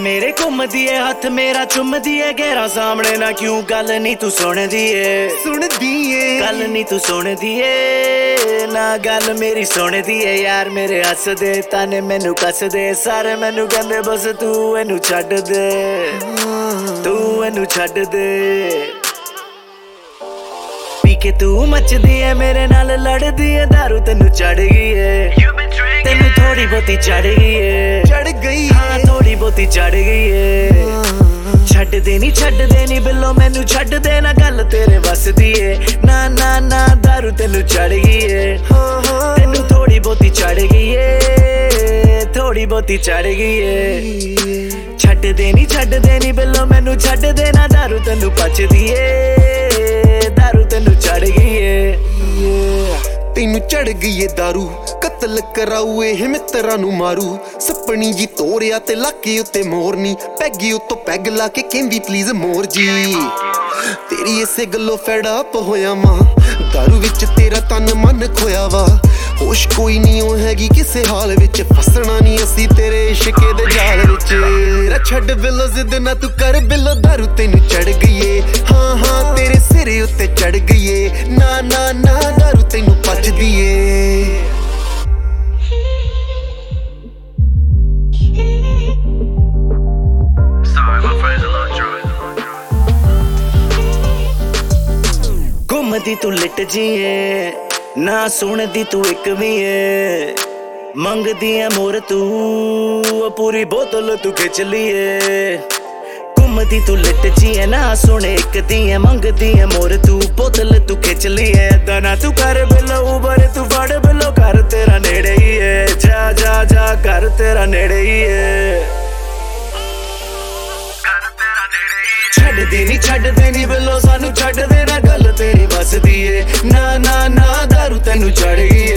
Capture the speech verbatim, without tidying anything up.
मेरे घूमदी है हथ मेरा चुमदी है गहरा सामने ना क्यों गल नहीं तू सुनदी है सुनदी है गल नहीं तू सुनदी है ना गल मेरी सुनदी है यार मेरे हस दे ताने मैनू कस दे सारे मैनू कहंदे बस तू इनू छड्ड दे तू इनू छड्ड दे पी के तू मचदी है मेरे नाल लड़दी है दारू तेनू चढ़ गई है तेनू थोड़ी बहुती चढ़ गई है चढ़ गई हाँ थोड़ी बहुती चढ़ गई है छड्ड दे नी छड्ड दे नी बिल्लो मैनू छड्ड दे ना गल तेरे वस दी है ना ना ना दारू तेनू चढ़ गई है तेनू थोड़ी बहुती चढ़ गई है थोड़ी बहुती चढ़ गई है छड्ड दे नी छड्ड दे नी बिल्लो मैनू छड्ड दे ना दारू तेनू पचदी है दारू तेनू चढ़ गई है तेनू चढ़ गई है दारू कतल कराऊ ਇਹ ਮਿੱਤਰਾਂ ਨੂੰ ਮਾਰੂ ਸੱਪਣੀ ਜੀ ਤੋਰਿਆ ਤੇ ਲਾਕੇ ਉੱਤੇ ਮੋਰਨੀ ਪੈਗੀ ਉਤੋਂ ਪੈਗ ਲਾ ਕੇ ਕਹਿੰਦੀ ਪਲੀਜ਼ ਮੋਰ ਜੀ ਤੇਰੀ ਇਸੇ ਗੱਲੋਂ ਫੈਡ ਅਪ ਹੋਇਆ ਮਾਂ दारू ਵਿੱਚ ਤੇਰਾ ਤਨ ਮਨ ਖੋਇਆ ਵਾ ਹੋਸ਼ ਕੋਈ ਨਹੀਂ ਉਹ ਹੈਗੀ ਕਿਸੇ ਹਾਲ ਵਿੱਚ ਫਸਣਾ ਨਹੀਂ ਅਸੀਂ ਤੇਰੇ ਇਸ਼ਕੇ ਦੇ ਜਾਲ ਵਿੱਚ ਰਾ ਛੱਡ ਬਿੱਲੋ ਜ਼ਿੱਦ ਨਾ ਤੂੰ ਕਰ ਬਿੱਲੋ दारू ਤੈਨੂੰ ਚੜ ਗਈ ਏ ਹਾਂ ਹਾਂ ਤੇਰੇ ਸਿਰੇ ਉੱਤੇ ਚੜ ਗਈ ਏ ਨਾ ਨਾ ਨਾ दारू ਤੈਨੂੰ ਪਚਦੀ ਏ घूमदी तू लिट जी है ना सुनदी तू एक भी है मंगदी है मोर तू पूरी बोतल तू खिंच लिए घूमदी तू लिट जी है ना सुने एक दी है मंगदी है मोर तू बोतल तू खिंच लिए दाना तू कर बिलो उबर तू फड़ बिलो कर तेरा नेड़े ही है जा जा जा कर तेरा नेड़े ही है छड्ड दे नी छड्ड दे नी बिल्लो सानू छड्ड दे ना गल तेरी बस दी है ना ना ना दारू तेनू चढ़ गई